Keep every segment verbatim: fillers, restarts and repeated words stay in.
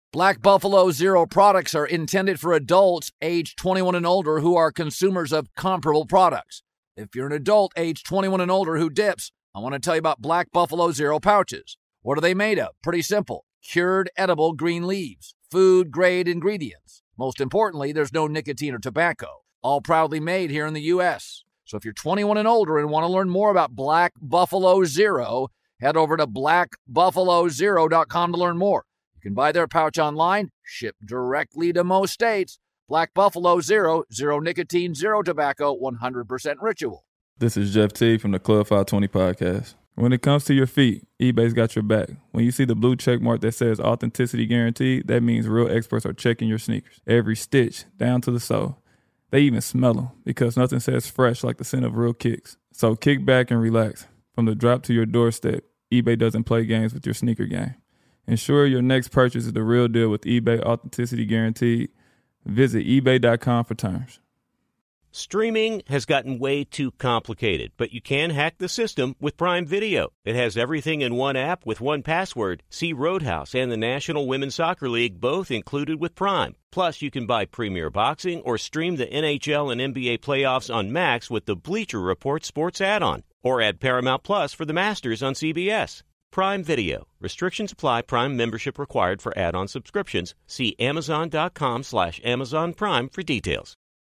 Black Buffalo Zero products are intended for adults age twenty-one and older who are consumers of comparable products. If you're an adult age twenty-one and older who dips, I want to tell you about Black Buffalo Zero pouches. What are they made of? Pretty simple. Cured edible green leaves, food-grade ingredients. Most importantly, there's no nicotine or tobacco. All proudly made here in the U S So if you're twenty-one and older and want to learn more about Black Buffalo Zero, head over to black buffalo zero dot com to learn more. You can buy their pouch online, shipped directly to most states. Black Buffalo Zero, zero nicotine, zero tobacco, one hundred percent ritual. This is Jeff T from the Club five twenty podcast. When it comes to your feet, eBay's got your back. When you see the blue check mark that says authenticity guaranteed, that means real experts are checking your sneakers. Every stitch, down to the sole. They even smell them because nothing says fresh like the scent of real kicks. So kick back and relax. From the drop to your doorstep, eBay doesn't play games with your sneaker game. Ensure your next purchase is the real deal with eBay Authenticity Guaranteed. Visit ebay dot com for terms. Streaming has gotten way too complicated, but you can hack the system with Prime Video. It has everything in one app with one password. See Roadhouse and the National Women's Soccer League both included with Prime. Plus, you can buy Premier Boxing or stream the N H L and N B A playoffs on Max with the Bleacher Report Sports add-on. Or add Paramount Plus for the Masters on C B S. Prime Video. Restrictions apply. Prime membership required for add-on subscriptions. See amazon.com slash Amazon Prime for details.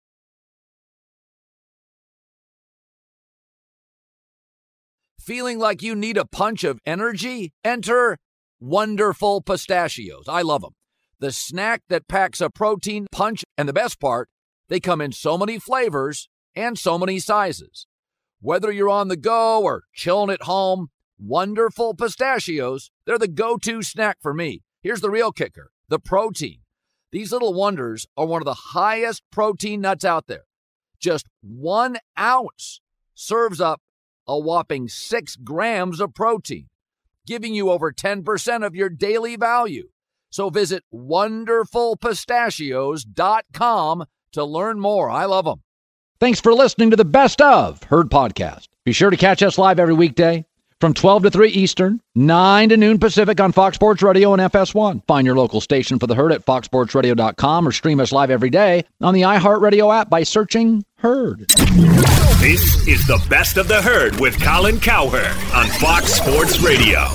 Feeling like you need a punch of energy? Enter Wonderful Pistachios. I love them. The snack that packs a protein punch, and the best part, they come in so many flavors and so many sizes. Whether you're on the go or chilling at home, Wonderful Pistachios, they're the go-to snack for me. Here's the real kicker, the protein. These little wonders are one of the highest protein nuts out there. Just one ounce serves up a whopping six grams of protein, giving you over ten percent of your daily value. So visit wonderful pistachios dot com to learn more. I love them. Thanks for listening to the Best of Herd Podcast. Be sure to catch us live every weekday from twelve to three Eastern, nine to noon Pacific on Fox Sports Radio and F S one. Find your local station for the Herd at fox sports radio dot com or stream us live every day on the iHeartRadio app by searching Herd. This is the Best of the Herd with Colin Cowherd on Fox Sports Radio.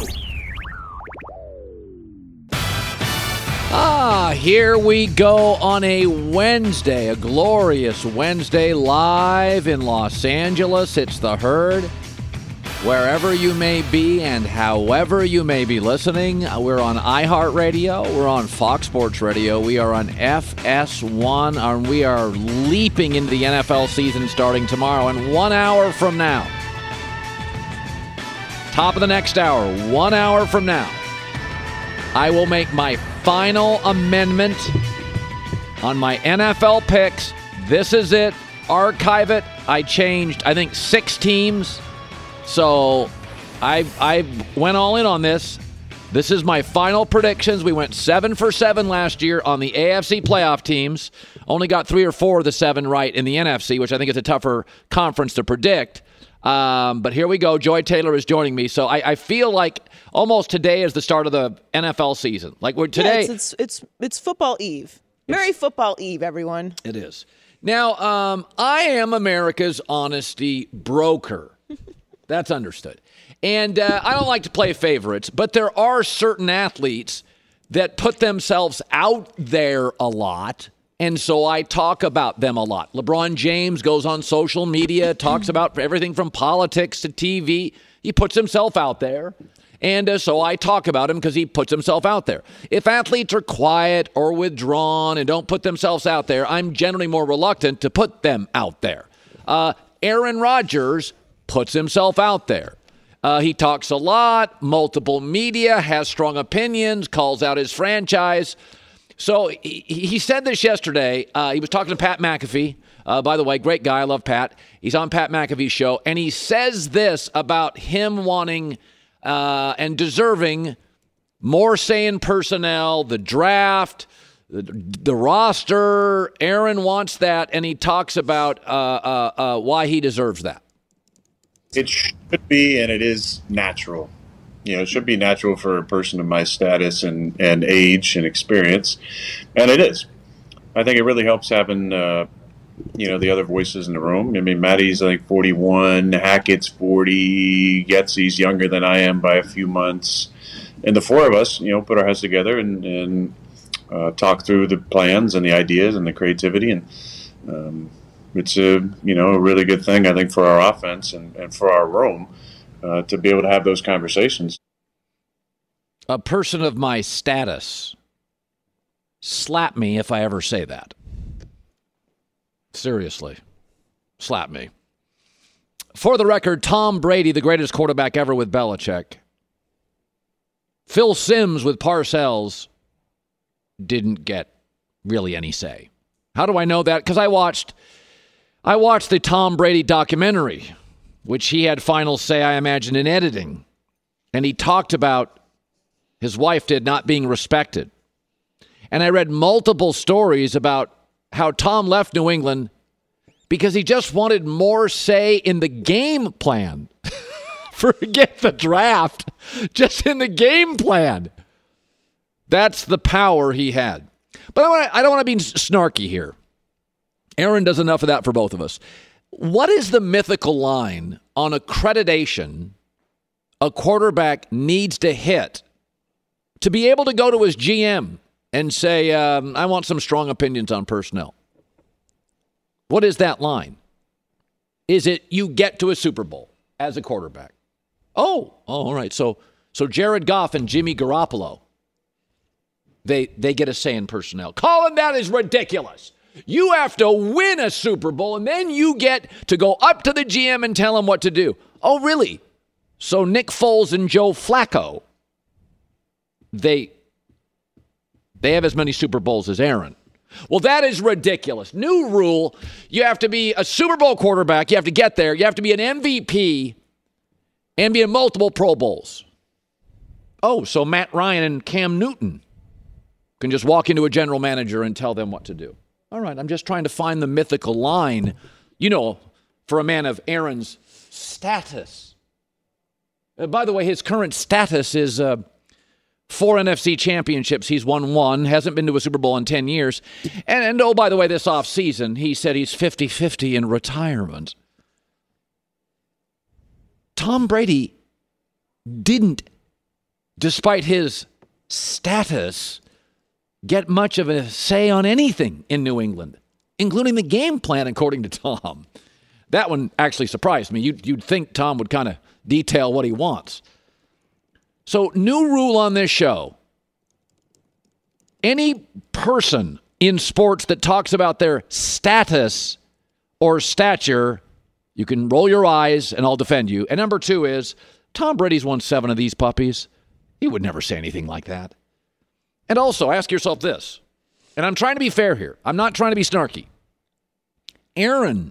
Ah, here we go on a Wednesday, a glorious Wednesday, live in Los Angeles. It's the Herd. Wherever you may be and however you may be listening, we're on iHeartRadio, we're on Fox Sports Radio, we are on F S one, and we are leaping into the N F L season starting tomorrow. And one hour from now, top of the next hour, one hour from now, I will make my final amendment on my N F L picks. This is it. Archive it. I changed, I think, six teams. So I I went all in on this. This is my final predictions. We went seven for seven last year on the A F C playoff teams. Only got three or four of the seven right in the N F C, which I think is a tougher conference to predict. Um, but here we go. Joy Taylor is joining me. So I, I feel like almost today is the start of the N F L season. Like we're today. Yeah, it's, it's, it's, it's football eve. Merry football eve, everyone. It is. Now, um, I am America's honesty broker. That's understood. And uh, I don't like to play favorites, but there are certain athletes that put themselves out there a lot, and so I talk about them a lot. LeBron James goes on social media, talks about everything from politics to T V. He puts himself out there, and uh, so I talk about him because he puts himself out there. If athletes are quiet or withdrawn and don't put themselves out there, I'm generally more reluctant to put them out there. Uh, Aaron Rodgers puts himself out there. Uh, he talks a lot, multiple media, has strong opinions, calls out his franchise. So he, he said this yesterday. Uh, he was talking to Pat McAfee. Uh, by the way, great guy. I love Pat. He's on Pat McAfee's show. And he says this about him wanting uh, and deserving more say in personnel, the draft, the, the roster. Aaron wants that, and he talks about uh, uh, uh, why he deserves that. It should be, and it is natural. You know, it should be natural for a person of my status and, and age and experience, and it is. I think it really helps having, uh, you know, the other voices in the room. I mean, Maddie's like forty-one, Hackett's forty, Getsy's younger than I am by a few months. And the four of us, you know, put our heads together and, and uh, talk through the plans and the ideas and the creativity. And um, it's a, you know, a really good thing, I think, for our offense and, and for our room uh, to be able to have those conversations. A person of my status. Slap me if I ever say that. Seriously. Slap me. For the record, Tom Brady, the greatest quarterback ever with Belichick. Phil Simms with Parcells didn't get really any say. How do I know that? Because I watched I watched the Tom Brady documentary, which he had final say, I imagine, in editing. And he talked about his wife did not being respected. And I read multiple stories about how Tom left New England because he just wanted more say in the game plan. Forget the draft, just in the game plan. That's the power he had. But I, wanna, I don't want to be snarky here. Aaron does enough of that for both of us. What is the mythical line on accreditation a quarterback needs to hit to be able to go to his G M and say, um, I want some strong opinions on personnel? What is that line? Is it you get to a Super Bowl as a quarterback? Oh, oh all right. So so Jared Goff and Jimmy Garoppolo, they they get a say in personnel. Colin, that is ridiculous. You have to win a Super Bowl, and then you get to go up to the G M and tell him what to do. Oh, really? So Nick Foles and Joe Flacco, they... They have as many Super Bowls as Aaron. Well, that is ridiculous. New rule, you have to be a Super Bowl quarterback. You have to get there. You have to be an M V P and be in multiple Pro Bowls. Oh, so Matt Ryan and Cam Newton can just walk into a general manager and tell them what to do. All right, I'm just trying to find the mythical line, you know, for a man of Aaron's status. Uh, by the way, his current status is... Uh, Four N F C championships. He's won one. Hasn't been to a Super Bowl in ten years. And, and oh, by the way, this offseason, he said he's fifty-fifty in retirement. Tom Brady didn't, despite his status, get much of a say on anything in New England, including the game plan, according to Tom. That one actually surprised me. You'd, you'd think Tom would kind of detail what he wants. So, new rule on this show. Any person in sports that talks about their status or stature, you can roll your eyes and I'll defend you. And number two is, Tom Brady's won seven of these puppies. He would never say anything like that. And also, ask yourself this, and I'm trying to be fair here. I'm not trying to be snarky. Aaron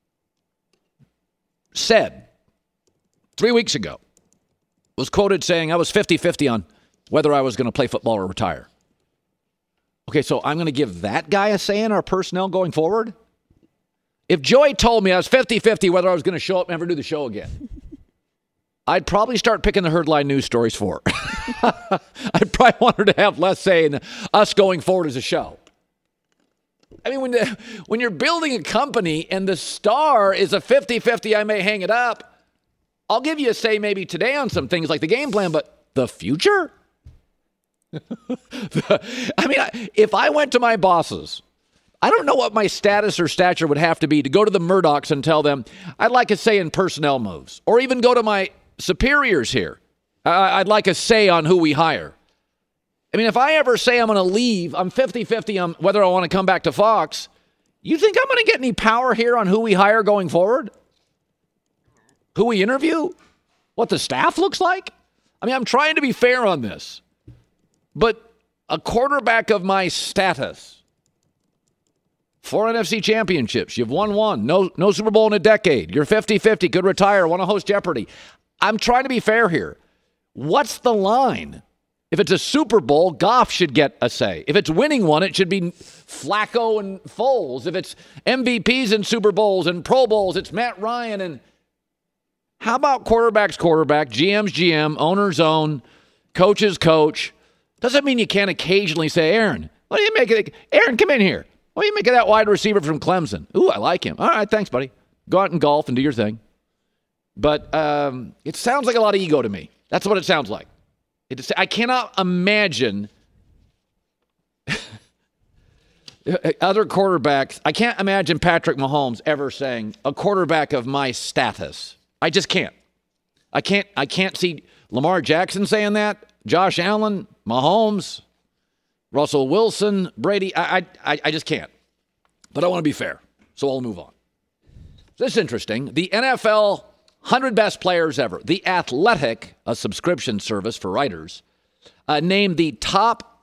said three weeks ago, was quoted saying I was fifty-fifty on whether I was going to play football or retire. Okay, so I'm going to give that guy a say in our personnel going forward? If Joey told me I was fifty-fifty whether I was going to show up and never do the show again, I'd probably start picking the Herdline news stories for her. I'd probably want her to have less say in us going forward as a show. I mean, when, the, when you're building a company and the star is a fifty-fifty, I may hang it up. I'll give you a say maybe today on some things like the game plan, but the future? I mean, if I went to my bosses, I don't know what my status or stature would have to be to go to the Murdochs and tell them, I'd like a say in personnel moves. Or even go to my superiors here. I'd like a say on who we hire. I mean, if I ever say I'm going to leave, I'm fifty-fifty on whether I want to come back to Fox, you think I'm going to get any power here on who we hire going forward? Who we interview? What the staff looks like? I mean, I'm trying to be fair on this. But a quarterback of my status, four N F C championships, you've won one, no, no Super Bowl in a decade, you're fifty-fifty, could retire, want to host Jeopardy. I'm trying to be fair here. What's the line? If it's a Super Bowl, Goff should get a say. If it's winning one, it should be Flacco and Foles. If it's M V Ps and Super Bowls and Pro Bowls, it's Matt Ryan and... How about quarterback's quarterback, G M's G M, owner's own, coach's coach? Doesn't mean you can't occasionally say, Aaron, what do you make of it? Aaron, come in here. What do you make of that wide receiver from Clemson? Ooh, I like him. All right, thanks, buddy. Go out and golf and do your thing. But um, it sounds like a lot of ego to me. That's what it sounds like. It, I cannot imagine other quarterbacks. I can't imagine Patrick Mahomes ever saying, a quarterback of my status. I just can't. I can't. I can't see Lamar Jackson saying that. Josh Allen, Mahomes, Russell Wilson, Brady. I, I, I just can't. But I want to be fair, so I'll move on. This is interesting. The N F L one hundred best players ever. The Athletic, a subscription service for writers, uh, named the top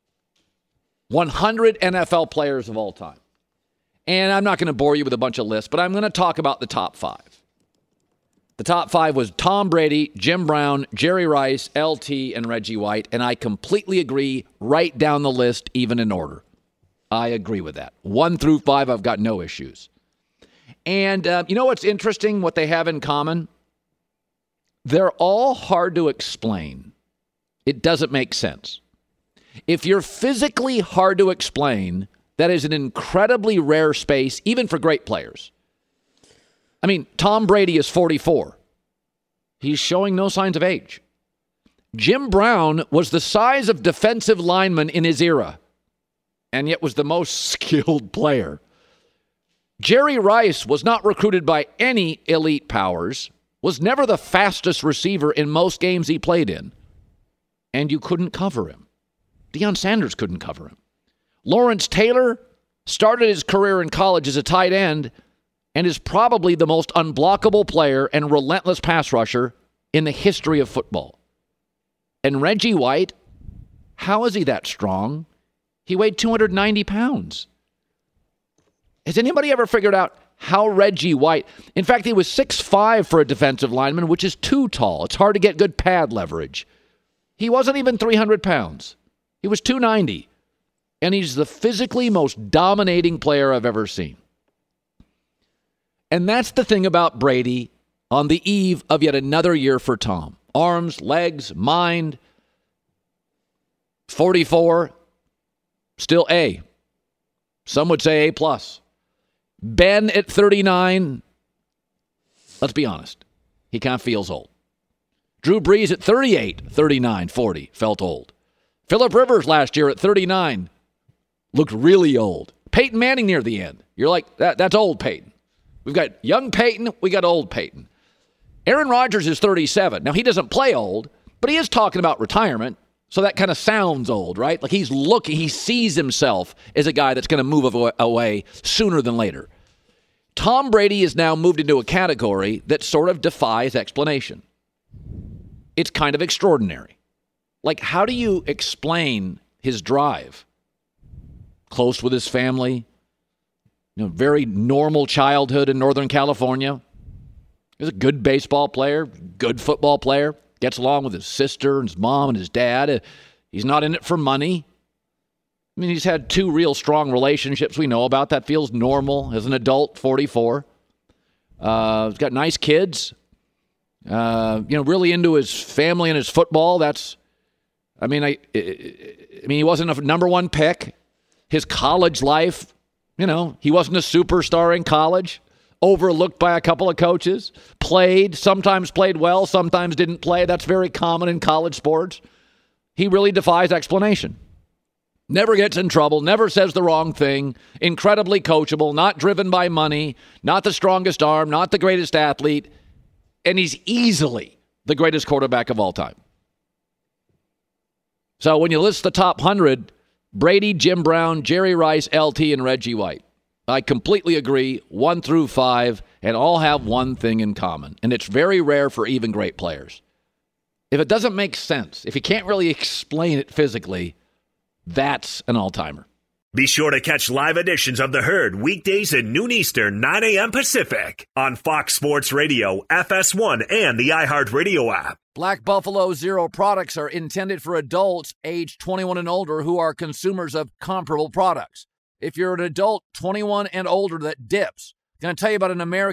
one hundred N F L players of all time. And I'm not going to bore you with a bunch of lists, but I'm going to talk about the top five. The top five was Tom Brady, Jim Brown, Jerry Rice, L T, and Reggie White. And I completely agree right down the list, even in order. I agree with that. One through five, I've got no issues. And uh, you know what's interesting, what they have in common? They're all hard to explain. It doesn't make sense. If you're physically hard to explain, that is an incredibly rare space, even for great players. I mean, Tom Brady is forty-four. He's showing no signs of age. Jim Brown was the size of defensive lineman in his era, and yet was the most skilled player. Jerry Rice was not recruited by any elite powers, was never the fastest receiver in most games he played in, and you couldn't cover him. Deion Sanders couldn't cover him. Lawrence Taylor started his career in college as a tight end and is probably the most unblockable player and relentless pass rusher in the history of football. And Reggie White, how is he that strong? He weighed two hundred ninety pounds. Has anybody ever figured out how Reggie White, in fact, he was six foot five for a defensive lineman, which is too tall. It's hard to get good pad leverage. He wasn't even three hundred pounds. He was two ninety. And he's the physically most dominating player I've ever seen. And that's the thing about Brady on the eve of yet another year for Tom. Arms, legs, mind. forty-four, still A. Some would say A plus. Ben at thirty-nine, let's be honest, he kind of feels old. Drew Brees at thirty-eight, thirty-nine, forty, felt old. Phillip Rivers last year at thirty-nine, looked really old. Peyton Manning near the end. You're like, that, that's old Peyton. We've got young Peyton, we got old Peyton. Aaron Rodgers is thirty-seven. Now, he doesn't play old, but he is talking about retirement, so that kind of sounds old, right? Like he's looking, he sees himself as a guy that's going to move away sooner than later. Tom Brady is now moved into a category that sort of defies explanation. It's kind of extraordinary. Like, how do you explain his drive? Close with his family, you know, very normal childhood in Northern California. He's a good baseball player, good football player, gets along with his sister and his mom and his dad. He's not in it for money. I mean, he's had two real strong relationships we know about. That feels normal as an adult, forty-four. Uh, he's got nice kids. Uh, you know, really into his family and his football. That's, I mean, I, I mean, he wasn't a number one pick. His college life, you know, he wasn't a superstar in college. Overlooked by a couple of coaches. Played, sometimes played well, sometimes didn't play. That's very common in college sports. He really defies explanation. Never gets in trouble, never says the wrong thing, incredibly coachable, not driven by money, not the strongest arm, not the greatest athlete, and he's easily the greatest quarterback of all time. So when you list the top one hundred, Brady, Jim Brown, Jerry Rice, L T, and Reggie White. I completely agree, one through five, and all have one thing in common, and it's very rare for even great players. If it doesn't make sense, if you can't really explain it physically, that's an all-timer. Be sure to catch live editions of The Herd weekdays at noon Eastern, nine a.m. Pacific on Fox Sports Radio, F S one, and the iHeartRadio app. Black Buffalo Zero products are intended for adults age twenty-one and older who are consumers of comparable products. If you're an adult twenty-one and older that dips, I'm going to tell you about an American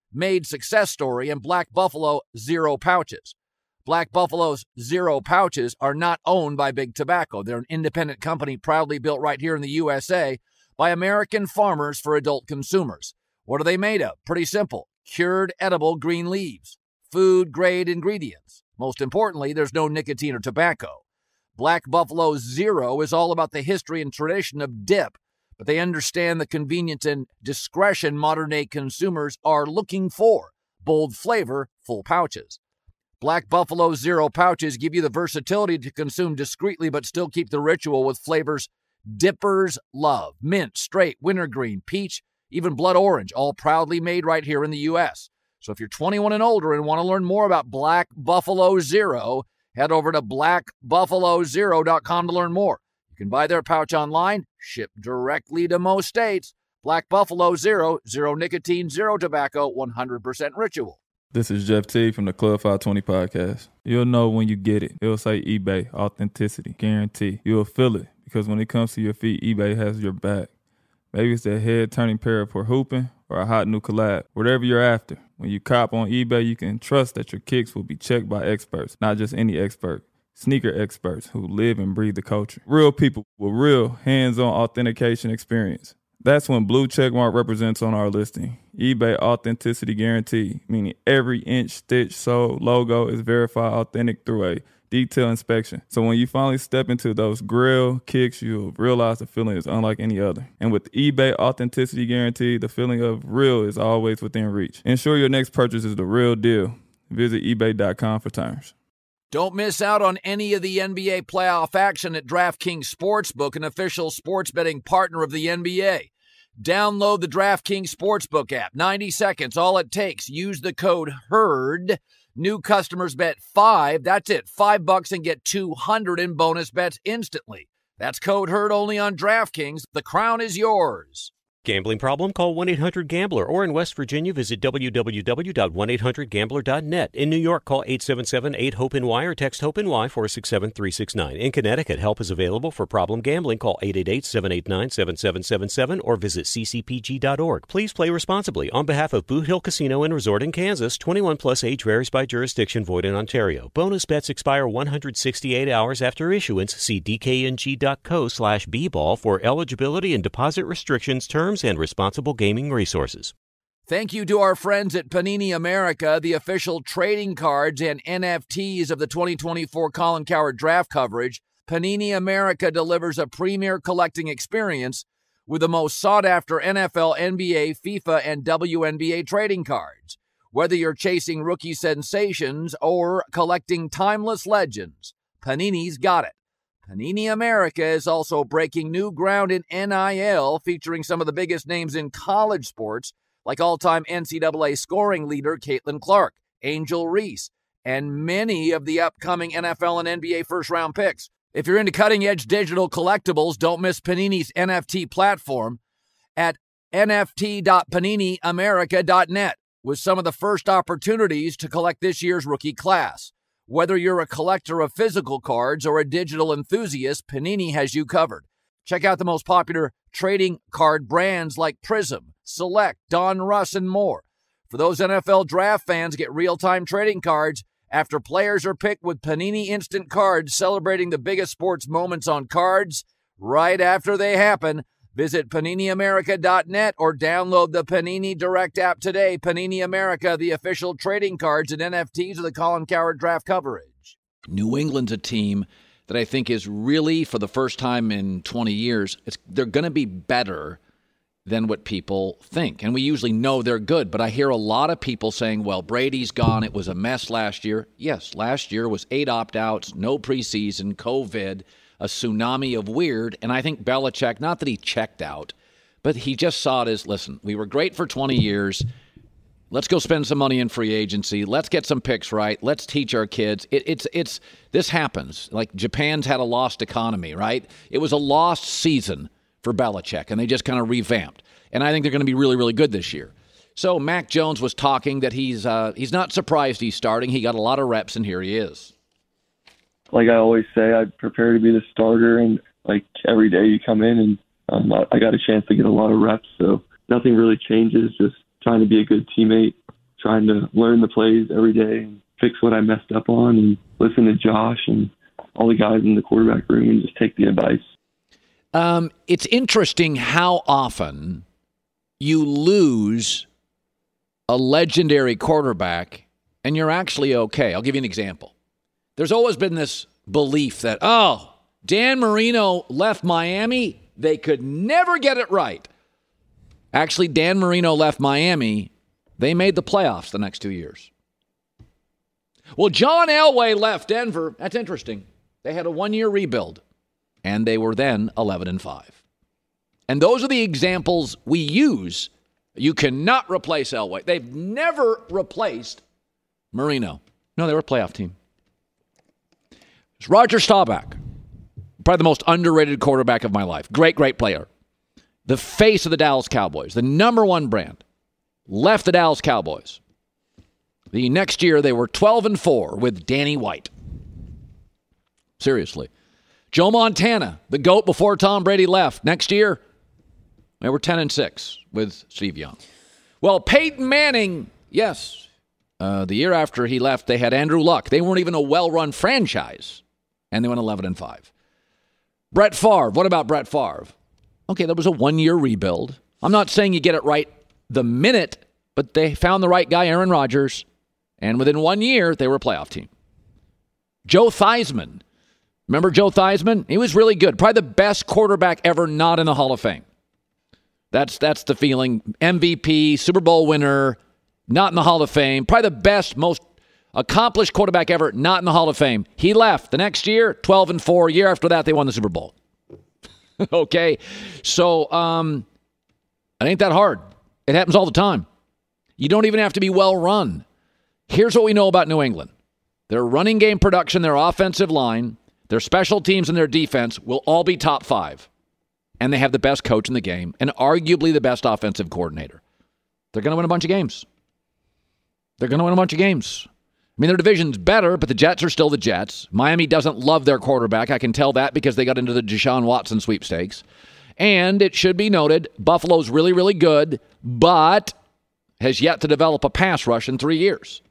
made success story, and Black Buffalo Zero Pouches. Black Buffalo's Zero Pouches are not owned by Big Tobacco. They're an independent company proudly built right here in the U S A by American farmers for adult consumers. What are they made of? Pretty simple. Cured edible green leaves. Food-grade ingredients. Most importantly, there's no nicotine or tobacco. Black Buffalo Zero is all about the history and tradition of dip, but they understand the convenience and discretion modern-day consumers are looking for. Bold flavor, full pouches. Black Buffalo Zero Pouches give you the versatility to consume discreetly but still keep the ritual with flavors dippers love. Mint, straight, wintergreen, peach, even blood orange, all proudly made right here in the U S. So if you're twenty-one and older and want to learn more about Black Buffalo Zero, head over to black buffalo zero dot com to learn more. You can buy their pouch online, ship directly to most states. Black Buffalo Zero, zero nicotine, zero tobacco, one hundred percent ritual. This is Jeff T from the Club five twenty podcast. You'll know when you get it. It'll say eBay, authenticity, guarantee. You'll feel it because when it comes to your feet, eBay has your back. Maybe it's that head-turning pair for hooping or a hot new collab. Whatever you're after, when you cop on eBay, you can trust that your kicks will be checked by experts, not just any expert. Sneaker experts who live and breathe the culture. Real people with real hands-on authentication experience. That's when Blue Checkmark represents on our listing. eBay Authenticity Guarantee, meaning every inch, stitch, sole, logo is verified authentic through a detailed inspection. So when you finally step into those grill kicks, you'll realize the feeling is unlike any other. And with eBay Authenticity Guarantee, the feeling of real is always within reach. Ensure your next purchase is the real deal. Visit ebay dot com for terms. Don't miss out on any of the N B A playoff action at DraftKings Sportsbook, an official sports betting partner of the N B A. Download the DraftKings Sportsbook app. ninety seconds, all it takes. Use the code HERD. New customers bet five. That's it. Five bucks and get two hundred in bonus bets instantly. That's code HERD only on DraftKings. The crown is yours. Gambling problem? Call one eight hundred gambler, or in West Virginia, visit w w w dot one eight hundred gambler dot net. In New York, call eight seven seven eight hope N Y or text HOPE-NY four six seven three six nine. In Connecticut, help is available for problem gambling. Call eight eight eight seven eight nine seven seven seven seven or visit c c p g dot org. Please play responsibly. On behalf of Boot Hill Casino and Resort in Kansas, twenty-one plus age varies by jurisdiction, void in Ontario. Bonus bets expire one hundred sixty-eight hours after issuance. See d k n g dot co slash b ball for eligibility and deposit restrictions, terms, and responsible gaming resources. Thank you to our friends at Panini America, the official trading cards and N F Ts of the twenty twenty-four Colin Cowherd draft coverage. Panini America delivers a premier collecting experience with the most sought-after N F L, N B A, FIFA, and W N B A trading cards. Whether you're chasing rookie sensations or collecting timeless legends, Panini's got it. Panini America is also breaking new ground in N I L, featuring some of the biggest names in college sports, like all-time N C double A scoring leader Caitlin Clark, Angel Reese, and many of the upcoming N F L and N B A first-round picks. If you're into cutting-edge digital collectibles, don't miss Panini's N F T platform at n f t dot panini america dot net with some of the first opportunities to collect this year's rookie class. Whether you're a collector of physical cards or a digital enthusiast, Panini has you covered. Check out the most popular trading card brands like Prism, Select, Don Russ, and more. For those N F L draft fans, get real-time trading cards after players are picked with Panini Instant Cards, celebrating the biggest sports moments on cards right after they happen. Visit panini america dot net or download the Panini Direct app today. Panini America, the official trading cards and N F Ts of the Colin Cowherd draft coverage. New England's a team that I think is really, for the first time in twenty years, it's, they're going to be better than what people think. And we usually know they're good, but I hear a lot of people saying, well, Brady's gone. It was a mess last year. Yes, last year was eight opt-outs, no preseason, COVID, a tsunami of weird. And I think Belichick, not that he checked out, but he just saw it as, listen, we were great for twenty years. Let's go spend some money in free agency. Let's get some picks right. Let's teach our kids. It, it's, it's, this happens. Like Japan's had a lost economy, right? It was a lost season for Belichick, and they just kind of revamped. And I think they're going to be really, really good this year. So Mac Jones was talking that he's uh, he's not surprised he's starting. He got a lot of reps, and here he is. Like I always say, I prepare to be the starter, and like every day you come in, and um, I got a chance to get a lot of reps. So nothing really changes, just trying to be a good teammate trying to learn the plays every day and fix what I messed up on and listen to Josh and all the guys in the quarterback room and just take the advice. Um, it's interesting how often you lose a legendary quarterback and you're actually okay. I'll give you an example. There's always been this belief that, oh, Dan Marino left Miami. They could never get it right. Actually, Dan Marino left Miami. They made the playoffs the next two years. Well, John Elway left Denver. That's interesting. They had a one-year rebuild, and they were then eleven and five. And those are the examples we use. You cannot replace Elway. They've never replaced Marino. No, they were a playoff team. It's Roger Staubach, probably the most underrated quarterback of my life. Great, great player. The face of the Dallas Cowboys, the number one brand, left the Dallas Cowboys. The next year, they were twelve and four with Danny White. Seriously. Joe Montana, the GOAT before Tom Brady left. Next year, they were ten and six with Steve Young. Well, Peyton Manning, yes, uh, the year after he left, they had Andrew Luck. They weren't even a well-run franchise, and they went eleven and five. Brett Favre, what about Brett Favre? Okay, that was a one-year rebuild. I'm not saying you get it right the minute, but they found the right guy, Aaron Rodgers, and within one year, they were a playoff team. Joe Theismann. Remember Joe Theismann? He was really good. Probably the best quarterback ever not in the Hall of Fame. That's that's the feeling. M V P, Super Bowl winner, not in the Hall of Fame. Probably the best, most accomplished quarterback ever not in the Hall of Fame. He left. The next year, twelve and four. Year after that, they won the Super Bowl. Okay? So, um, it ain't that hard. It happens all the time. You don't even have to be well run. Here's what we know about New England. Their running game production, their offensive line, their special teams, and their defense will all be top five. And they have the best coach in the game and arguably the best offensive coordinator. They're going to win a bunch of games. They're going to win a bunch of games. I mean, their division's better, but the Jets are still the Jets. Miami doesn't love their quarterback. I can tell that because they got into the Deshaun Watson sweepstakes. And it should be noted, Buffalo's really, really good, but has yet to develop a pass rush in three years.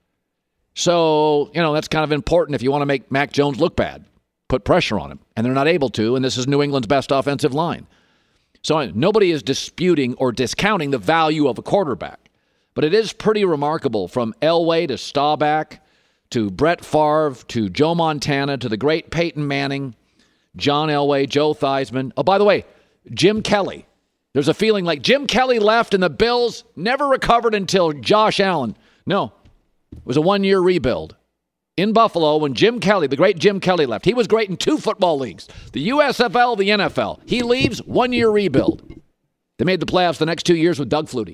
So, you know, that's kind of important if you want to make Mac Jones look bad. Put pressure on him, and they're not able to, and this is New England's best offensive line. So nobody is disputing or discounting the value of a quarterback. But it is pretty remarkable from Elway to Staubach to Brett Favre to Joe Montana to the great Peyton Manning, John Elway, Joe Theismann. Oh, by the way, Jim Kelly. There's a feeling like Jim Kelly left and the Bills never recovered until Josh Allen. No, it was a one-year rebuild. In Buffalo, when Jim Kelly, the great Jim Kelly left, he was great in two football leagues, the U S F L, the N F L. He leaves, one-year rebuild. They made the playoffs the next two years with Doug Flutie.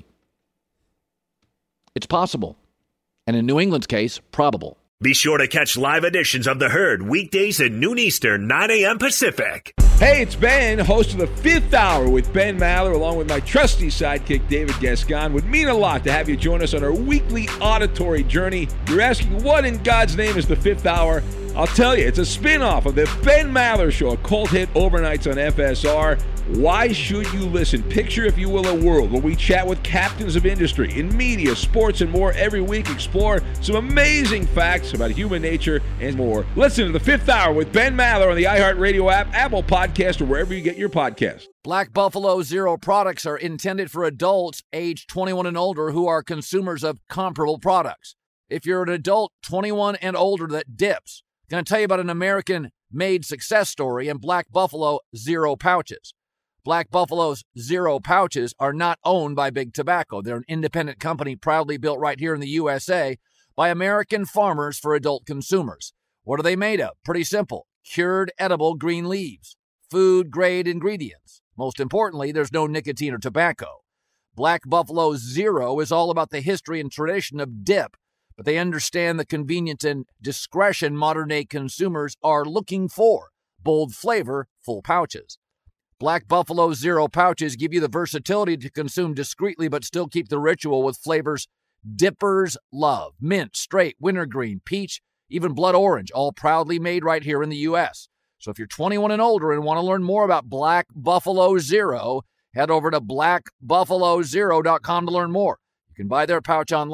It's possible. And in New England's case, probable. Be sure to catch live editions of The Herd weekdays at noon Eastern, nine a.m. Pacific. Hey, it's Ben, host of the Fifth Hour with Ben Maller, along with my trusty sidekick, David Gascon. Would mean a lot to have you join us on our weekly auditory journey. You're asking, what in God's name is the Fifth Hour? I'll tell you, it's a spin-off of the Ben Maller Show, a cult hit overnights on F S R. Why should you listen? Picture, if you will, a world where we chat with captains of industry in media, sports, and more every week. Explore some amazing facts about human nature and more. Listen to the Fifth Hour with Ben Maller on the iHeartRadio app, Apple Podcast, or wherever you get your podcasts. Black Buffalo Zero products are intended for adults age twenty-one and older who are consumers of comparable products. If you're an adult twenty-one and older that dips, I'm going to tell you about an American-made success story in Black Buffalo Zero pouches. Black Buffalo's Zero pouches are not owned by Big Tobacco. They're an independent company proudly built right here in the U S A by American farmers for adult consumers. What are they made of? Pretty simple. Cured edible green leaves. Food-grade ingredients. Most importantly, there's no nicotine or tobacco. Black Buffalo Zero is all about the history and tradition of dip, but they understand the convenience and discretion modern-day consumers are looking for. Bold flavor, full pouches. Black Buffalo Zero pouches give you the versatility to consume discreetly but still keep the ritual with flavors dippers love. Mint, straight, wintergreen, peach, even blood orange, all proudly made right here in the U S So if you're twenty-one and older and want to learn more about Black Buffalo Zero, head over to black buffalo zero dot com to learn more. You can buy their pouch online,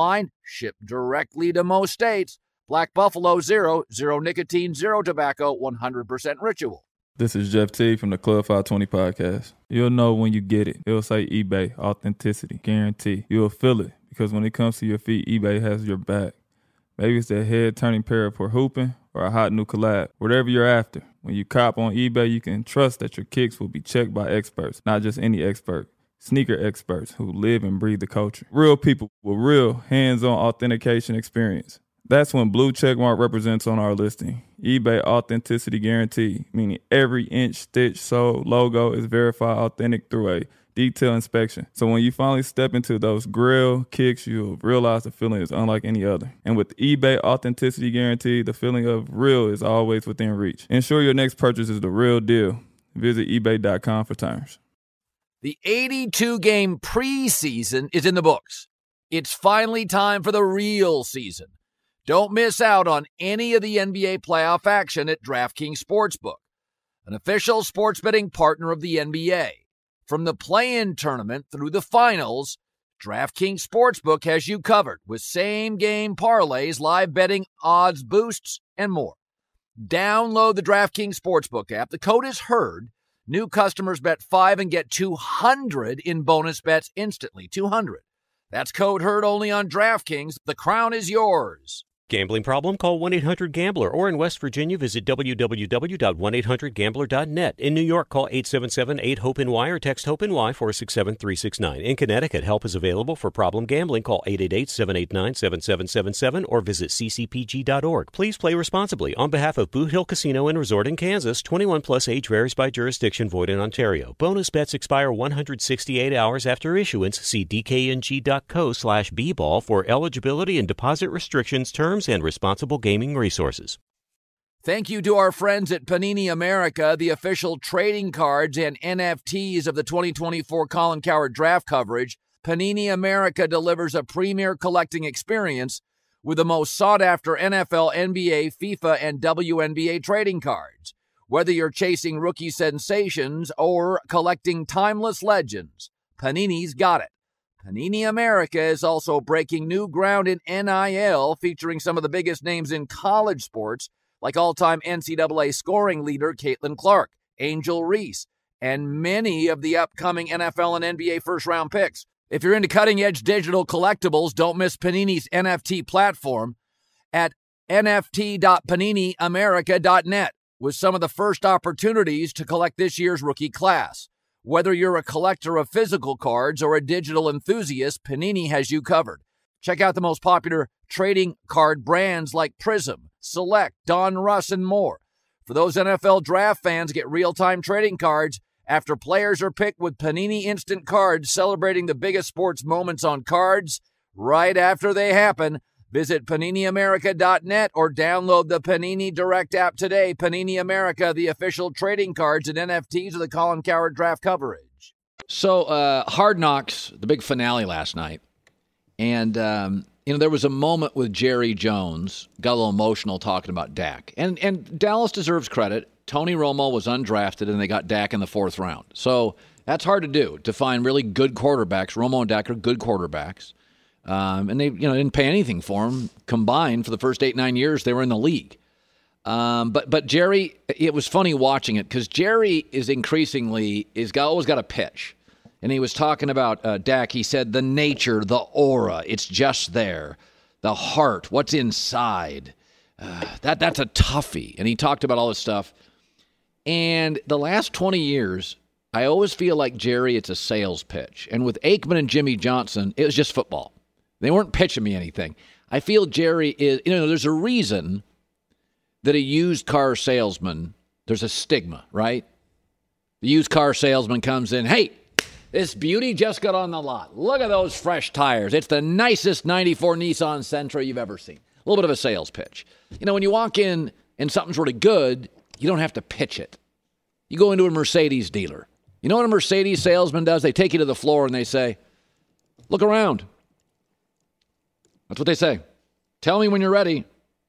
shipped directly to most states. Black Buffalo, zero, zero nicotine, zero tobacco, one hundred percent ritual. This is Jeff T from the Club five twenty podcast. You'll know when you get it. It'll say eBay, authenticity, guarantee. You'll feel it because when it comes to your feet, eBay has your back. Maybe it's that head-turning pair for hooping or a hot new collab. Whatever you're after, when you cop on eBay, you can trust that your kicks will be checked by experts, not just any expert. Sneaker experts who live and breathe the culture. Real people with real hands-on authentication experience. That's when Blue Checkmark represents on our listing. eBay Authenticity Guarantee, meaning every inch, stitch, sole, logo is verified authentic through a detailed inspection. So when you finally step into those grill kicks, you'll realize the feeling is unlike any other. And with eBay Authenticity Guarantee, the feeling of real is always within reach. Ensure your next purchase is the real deal. Visit ebay dot com for terms. The eighty-two game preseason is in the books. It's finally time for the real season. Don't miss out on any of the N B A playoff action at DraftKings Sportsbook, an official sports betting partner of the N B A. From the play-in tournament through the finals, DraftKings Sportsbook has you covered with same-game parlays, live betting, odds boosts, and more. Download the DraftKings Sportsbook app. The code is HEARD. New customers bet five and get two hundred in bonus bets instantly. two hundred. That's code HEARD only on DraftKings. The crown is yours. Gambling problem? Call one eight hundred gambler, or in West Virginia, visit w w w dot one eight hundred gambler dot net. In New York, call eight seven seven eight hope N Y or text HOPE-NY four six seven three six nine. In Connecticut, help is available for problem gambling. Call eight eight eight seven eight nine seven seven seven seven or visit c c p g dot org. Please play responsibly. On behalf of Boot Hill Casino and Resort in Kansas, twenty-one plus age varies by jurisdiction, void in Ontario. Bonus bets expire one hundred sixty-eight hours after issuance. See d k n g dot co slash b ball for eligibility and deposit restrictions, terms, and responsible gaming resources. Thank you to our friends at Panini America, the official trading cards and N F Ts of the twenty twenty-four Colin Cowherd draft coverage. Panini America delivers a premier collecting experience with the most sought-after N F L, N B A, FIFA, and W N B A trading cards. Whether you're chasing rookie sensations or collecting timeless legends, Panini's got it. Panini America is also breaking new ground in N I L, featuring some of the biggest names in college sports, like all-time N C double A scoring leader Caitlin Clark, Angel Reese, and many of the upcoming N F L and N B A first-round picks. If you're into cutting-edge digital collectibles, don't miss Panini's N F T platform at n f t dot panini america dot net with some of the first opportunities to collect this year's rookie class. Whether you're a collector of physical cards or a digital enthusiast, Panini has you covered. Check out the most popular trading card brands like Prism, Select, Don Russ, and more. For those N F L draft fans, get real-time trading cards after players are picked with Panini Instant Cards, celebrating the biggest sports moments on cards right after they happen. Visit panini america dot net or download the Panini Direct app today. Panini America, the official trading cards and N F Ts of the Colin Cowherd draft coverage. So, uh, Hard Knocks, the big finale last night. And, um, you know, there was a moment with Jerry Jones, got a little emotional talking about Dak. And, and Dallas deserves credit. Tony Romo was undrafted, and they got Dak in the fourth round. So that's hard to do, to find really good quarterbacks. Romo and Dak are good quarterbacks. Um, and they, you know, didn't pay anything for him combined for the first eight, nine years they were in the league. Um, but but Jerry, it was funny watching it because Jerry is increasingly is got, always got a pitch, and he was talking about uh, Dak. He said the nature, the aura, it's just there, the heart, what's inside. Uh, that that's a toughie, and he talked about all this stuff. And the last twenty years, I always feel like Jerry, it's a sales pitch, and with Aikman and Jimmy Johnson, it was just football. They weren't pitching me anything. I feel Jerry is, you know, there's a reason that a used car salesman, there's a stigma, right? The used car salesman comes in, hey, this beauty just got on the lot. Look at those fresh tires. It's the nicest ninety-four Nissan Sentra you've ever seen. A little bit of a sales pitch. You know, when you walk in and something's really good, you don't have to pitch it. You go into a Mercedes dealer. You know what a Mercedes salesman does? They take you to the floor and they say, look around. That's what they say. Tell me when you're ready.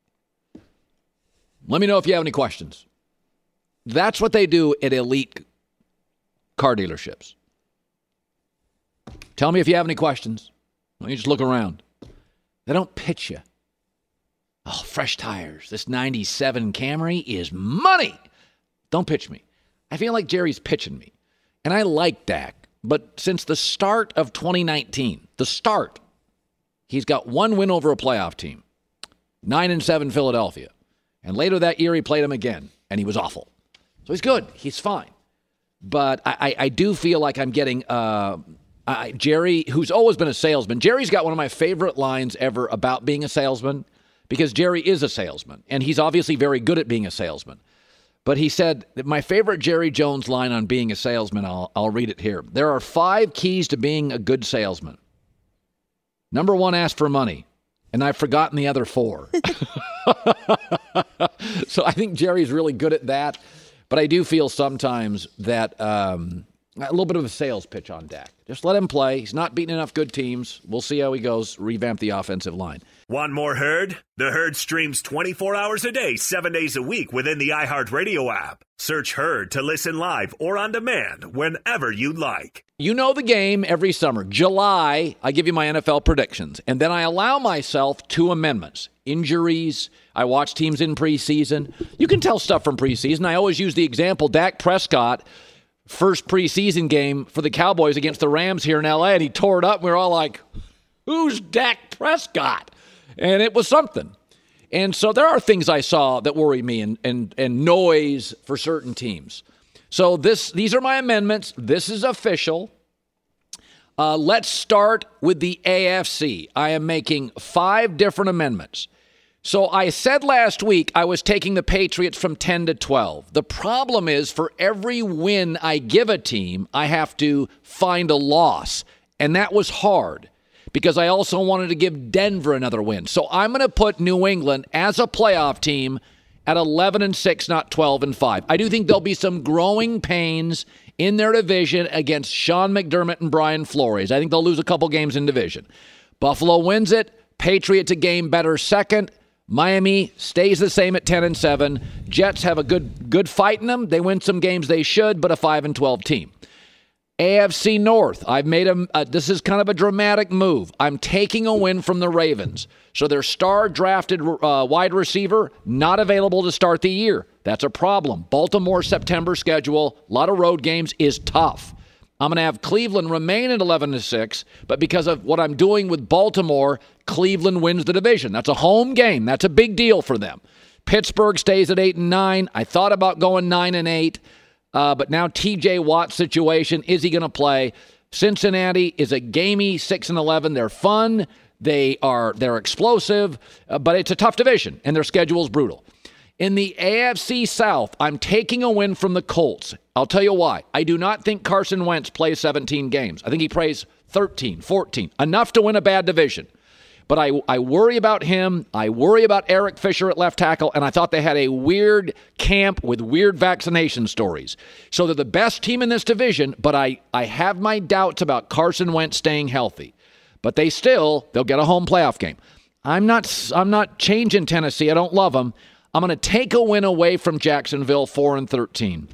Let me know if you have any questions. That's what they do at elite car dealerships. Tell me if you have any questions. Let me just look around. They don't pitch you. Oh, fresh tires. This ninety-seven Camry is money. Don't pitch me. I feel like Jerry's pitching me. And I like Dak. But since the start of twenty nineteen, the start, he's got one win over a playoff team. Nine and seven Philadelphia. And later that year, he played him again, and he was awful. So he's good. He's fine. But I, I, I do feel like I'm getting uh, I, Jerry, who's always been a salesman. Jerry's got one of my favorite lines ever about being a salesman, because Jerry is a salesman, and he's obviously very good at being a salesman. But he said, that my favorite Jerry Jones line on being a salesman, I'll, I'll read it here. There are five keys to being a good salesman. Number one, ask for money. And I've forgotten the other four. So I think Jerry's really good at that. But I do feel sometimes that um, a little bit of a sales pitch on Dak. Just let him play. He's not beating enough good teams. We'll see how he goes. Revamp the offensive line. Want more Herd? The Herd streams twenty-four hours a day, seven days a week within the iHeartRadio app. Search Herd to listen live or on demand whenever you like. You know the game every summer. July, I give you my N F L predictions, and then I allow myself two amendments. Injuries. I watch teams in preseason. You can tell stuff from preseason. I always use the example, Dak Prescott, first preseason game for the Cowboys against the Rams here in L A, and he tore it up. And we were all like, who's Dak Prescott? And it was something. And so there are things I saw that worry me, and, and, and noise for certain teams. So this these are my amendments. This is official. Uh, let's start with the A F C. I am making five different amendments. So I said last week I was taking the Patriots from ten to twelve. The problem is, for every win I give a team, I have to find a loss. And that was hard, because I also wanted to give Denver another win. So I'm going to put New England as a playoff team at eleven and six, not twelve and five. I do think there'll be some growing pains in their division against Sean McDermott and Brian Flores. I think they'll lose a couple games in division. Buffalo wins it. Patriots a game better second. Miami stays the same at ten and seven. Jets have a good good fight in them. They win some games they should, but a five and twelve team. A F C North, I've made a, uh, this is kind of a dramatic move. I'm taking a win from the Ravens. So their star drafted uh, wide receiver, not available to start the year. That's a problem. Baltimore September schedule, a lot of road games, is tough. I'm going to have Cleveland remain at eleven and six, but because of what I'm doing with Baltimore, Cleveland wins the division. That's a home game. That's a big deal for them. Pittsburgh stays at eight and nine. I thought about going nine and eight. Uh, but now T J Watt's situation, is he going to play? Cincinnati is a gamey six and eleven. They're fun. They are they're explosive, uh, but it's a tough division, and their schedule is brutal. In the A F C South, I'm taking a win from the Colts. I'll tell you why. I do not think Carson Wentz plays seventeen games. I think he plays thirteen, fourteen, enough to win a bad division. But I, I worry about him. I worry about Eric Fisher at left tackle, and I thought they had a weird camp with weird vaccination stories. So they're the best team in this division, but I, I have my doubts about Carson Wentz staying healthy. But they still, they'll get a home playoff game. I'm not I'm not changing Tennessee. I don't love them. I'm going to take a win away from Jacksonville, four and thirteen.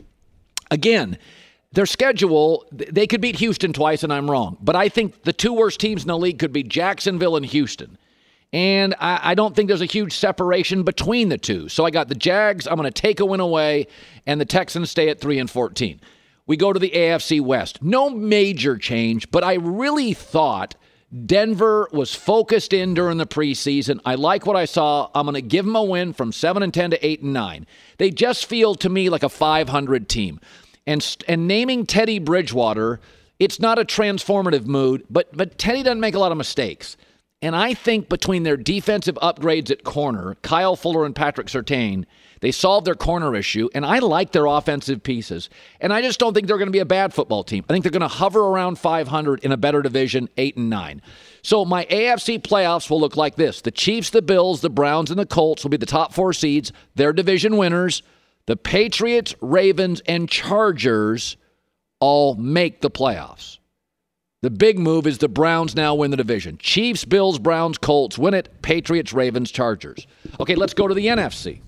Again, their schedule, they could beat Houston twice, and I'm wrong. But I think the two worst teams in the league could be Jacksonville and Houston. And I, I don't think there's a huge separation between the two. So I got the Jags. I'm going to take a win away, and the Texans stay at three and fourteen. We go to the A F C West. No major change, but I really thought Denver was focused in during the preseason. I like what I saw. I'm going to give them a win from seven and ten to eight and nine. They just feel to me like a five hundred team. And and naming Teddy Bridgewater, it's not a transformative mood, but but Teddy doesn't make a lot of mistakes. And I think between their defensive upgrades at corner, Kyle Fuller and Patrick Surtain, they solved their corner issue, and I like their offensive pieces. And I just don't think they're going to be a bad football team. I think they're going to hover around five hundred in a better division, eight and nine. So my A F C playoffs will look like this. The Chiefs, the Bills, the Browns, and the Colts will be the top four seeds. They're division winners. The Patriots, Ravens, and Chargers all make the playoffs. The big move is the Browns now win the division. Chiefs, Bills, Browns, Colts win it. Patriots, Ravens, Chargers. Okay, let's go to the N F C.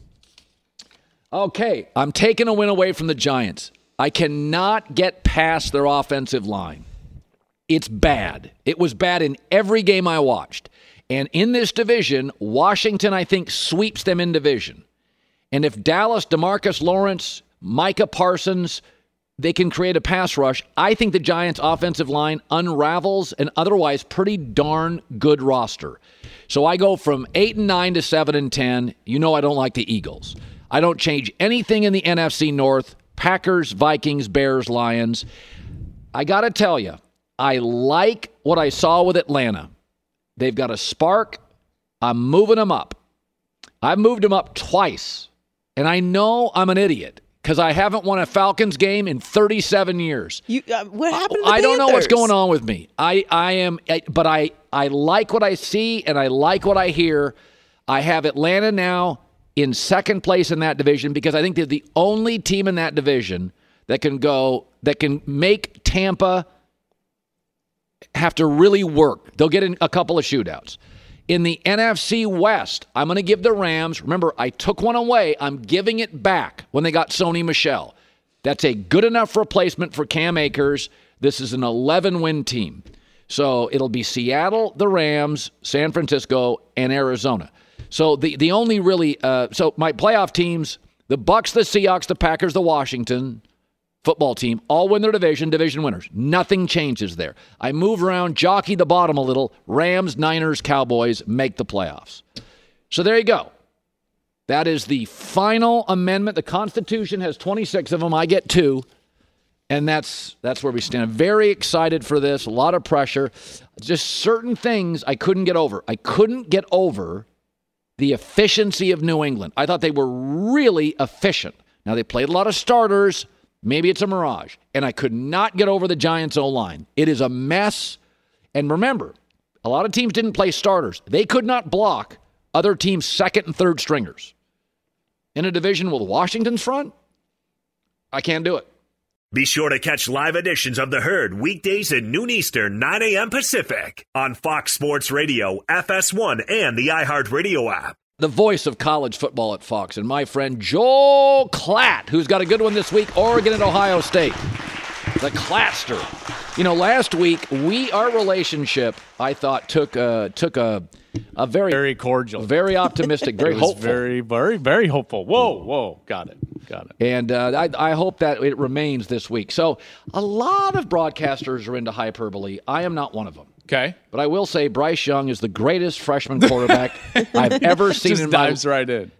Okay, I'm taking a win away from the Giants. I cannot get past their offensive line. It's bad. It was bad in every game I watched. And in this division, Washington, I think, sweeps them in division. And if Dallas, DeMarcus Lawrence, Micah Parsons, they can create a pass rush, I think the Giants' offensive line unravels an otherwise pretty darn good roster. So I go from eight and nine to seven and ten. You know I don't like the Eagles. I don't change anything in the N F C North. Packers, Vikings, Bears, Lions. I got to tell you, I like what I saw with Atlanta. They've got a spark. I'm moving them up. I've moved them up twice. And I know I'm an idiot because I haven't won a Falcons game in thirty-seven years. You, uh, what happened to the I don't know what's Panthers? going on with me. I, I am, but I, I like what I see and I like what I hear. I have Atlanta now in second place in that division because I think they're the only team in that division that can go, that can make Tampa have to really work. They'll get in a couple of shootouts. In the N F C West, I'm going to give the Rams, remember, I took one away. I'm giving it back when they got Sony Michel. That's a good enough replacement for Cam Akers. This is an eleven-win team. So it'll be Seattle, the Rams, San Francisco, and Arizona. So the, the only really uh, – so my playoff teams, the Bucks, the Seahawks, the Packers, the Washington football team, all win their division, division winners. Nothing changes there. I move around, jockey the bottom a little. Rams, Niners, Cowboys make the playoffs. So there you go. That is the final amendment. The Constitution has twenty-six of them. I get two. And that's that's where we stand. Very excited for this. A lot of pressure. Just certain things I couldn't get over. I couldn't get over the efficiency of New England. I thought they were really efficient. Now, they played a lot of starters. Maybe it's a mirage. And I could not get over the Giants' O-line. It is a mess. And remember, a lot of teams didn't play starters. They could not block other teams' second and third stringers. In a division with Washington's front, I can't do it. Be sure to catch live editions of The Herd weekdays at noon Eastern, nine a.m. Pacific on Fox Sports Radio, F S one, and the iHeartRadio app. The voice of college football at Fox, and my friend Joel Klatt, who's got a good one this week, Oregon and Ohio State. The Clatster. You know, last week, we, our relationship, I thought, took a, took a, a very, very cordial, very optimistic, very it was hopeful. Very, very, very hopeful. Whoa, whoa, got it, got it. And uh, I, I hope that it remains this week. So a lot of broadcasters are into hyperbole. I am not one of them. Okay. But I will say Bryce Young is the greatest freshman quarterback I've ever seen Just in my life. dives right in.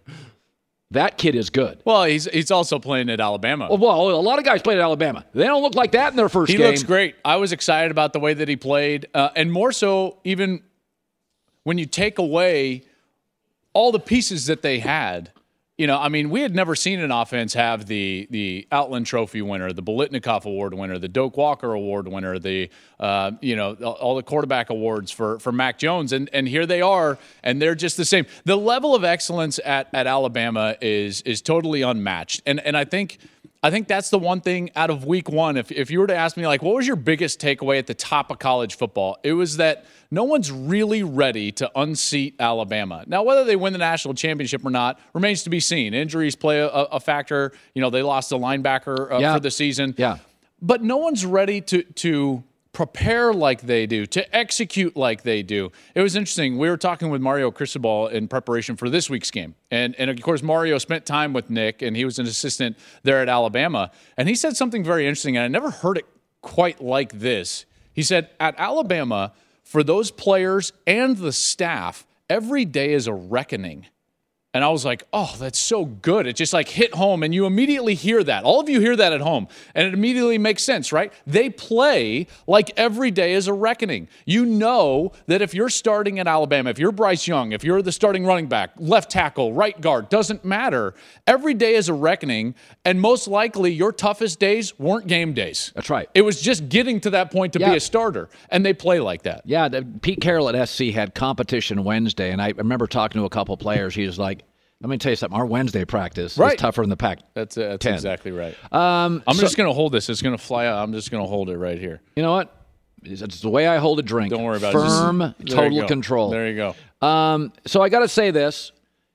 That kid is good. Well, he's he's also playing at Alabama. Well, well, a lot of guys played at Alabama. They don't look like that in their first he game. He looks great. I was excited about the way that he played, uh, and more so even when you take away all the pieces that they had. You know, I mean, we had never seen an offense have the the Outland Trophy winner, the Bolitnikoff Award winner, the Doak Walker Award winner, the uh, you know all the quarterback awards for for Mac Jones, and and here they are, and they're just the same. The level of excellence at, at Alabama is is totally unmatched, and and I think. I think that's the one thing out of week one. If if you were to ask me, like, what was your biggest takeaway at the top of college football? It was that no one's really ready to unseat Alabama. Now, whether they win the national championship or not remains to be seen. Injuries play a, a factor. You know, they lost a linebacker uh, yeah. for the season. Yeah. But no one's ready to to prepare like they do, to execute like they do. It was interesting. We were talking with Mario Cristobal in preparation for this week's game. And, and of course, Mario spent time with Nick, and he was an assistant there at Alabama. And he said something very interesting, and I never heard it quite like this. He said, at Alabama, for those players and the staff, every day is a reckoning. And I was like, oh, that's so good. It just like hit home, and you immediately hear that. All of you hear that at home, and it immediately makes sense, right? They play like every day is a reckoning. You know that if you're starting at Alabama, if you're Bryce Young, if you're the starting running back, left tackle, right guard, doesn't matter. Every day is a reckoning, and most likely your toughest days weren't game days. That's right. It was just getting to that point to yeah. be a starter, and they play like that. Yeah, the, Pete Carroll at S C had competition Wednesday, and I remember talking to a couple players. He was like, let me tell you something. Our Wednesday practice right. is tougher than the Pac. That's, uh, that's ten. exactly right. Um, I'm so, just going to hold this. It's going to fly out. I'm just going to hold it right here. You know what? It's the way I hold a drink. Don't worry about Firm, it. Firm, total control. There you go. Um, so I got to say this.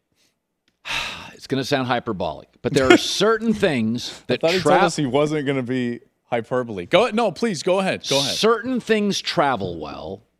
It's going to sound hyperbolic, but there are certain things that I thought he tra- told us he wasn't going to be hyperbole. Go No, please, go ahead. Go ahead. Certain things travel well,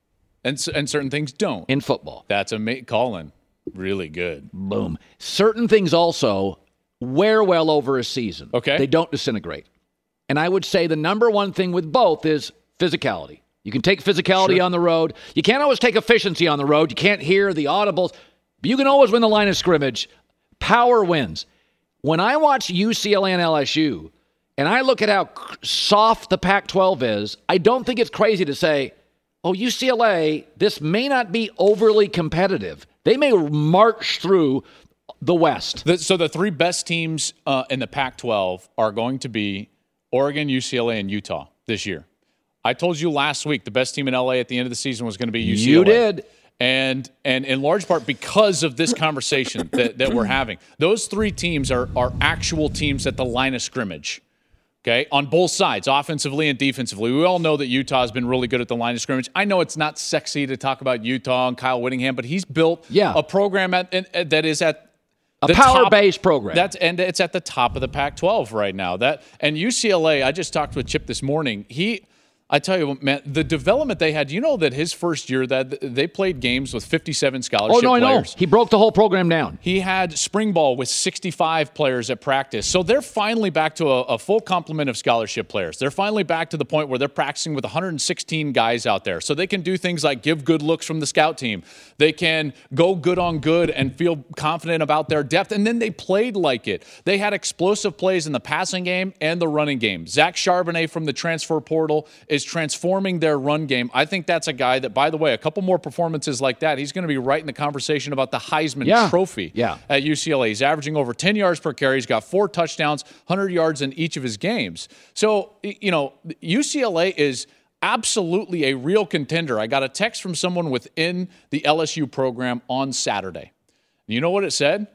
and and certain things don't in football. That's a ma- Colin, really good. Boom. Certain things also wear well over a season. Okay, they don't disintegrate. And I would say the number one thing with both is physicality. You can take physicality Sure. on the road. You can't always take efficiency on the road. You can't hear the audibles. But you can always win the line of scrimmage. Power wins. When I watch U C L A and L S U, and I look at how soft the Pac twelve is, I don't think it's crazy to say, oh, U C L A, this may not be overly competitive. They may march through the West. The, so the three best teams uh, in the Pac twelve are going to be Oregon, U C L A, and Utah this year. I told you last week the best team in L A at the end of the season was going to be U C L A. You did. And and in large part because of this conversation that, that we're having. Those three teams are, are actual teams at the line of scrimmage, okay, on both sides, offensively and defensively. We all know that Utah has been really good at the line of scrimmage. I know it's not sexy to talk about Utah and Kyle Whittingham, but he's built yeah. a program at, at, that is at a power-based program. That's and it's at the top of the Pac twelve right now. That and U C L A. I just talked with Chip this morning. He, I tell you, man, the development they had. You know that his first year that they played games with fifty-seven scholarship players. Oh no, I know. players. He broke the whole program down. He had spring ball with sixty-five players at practice. So they're finally back to a, a full complement of scholarship players. They're finally back to the point where they're practicing with one hundred sixteen guys out there. So they can do things like give good looks from the scout team. They can go good on good and feel confident about their depth. And then they played like it. They had explosive plays in the passing game and the running game. Zach Charbonnet from the transfer portal is transforming their run game. I think that's a guy that, by the way, a couple more performances like that, he's going to be right in the conversation about the Heisman yeah. Trophy yeah. at U C L A. He's averaging over ten yards per carry. He's got four touchdowns, one hundred yards in each of his games. So, you know, U C L A is absolutely a real contender. I got a text from someone within the L S U program on Saturday. You know what it said?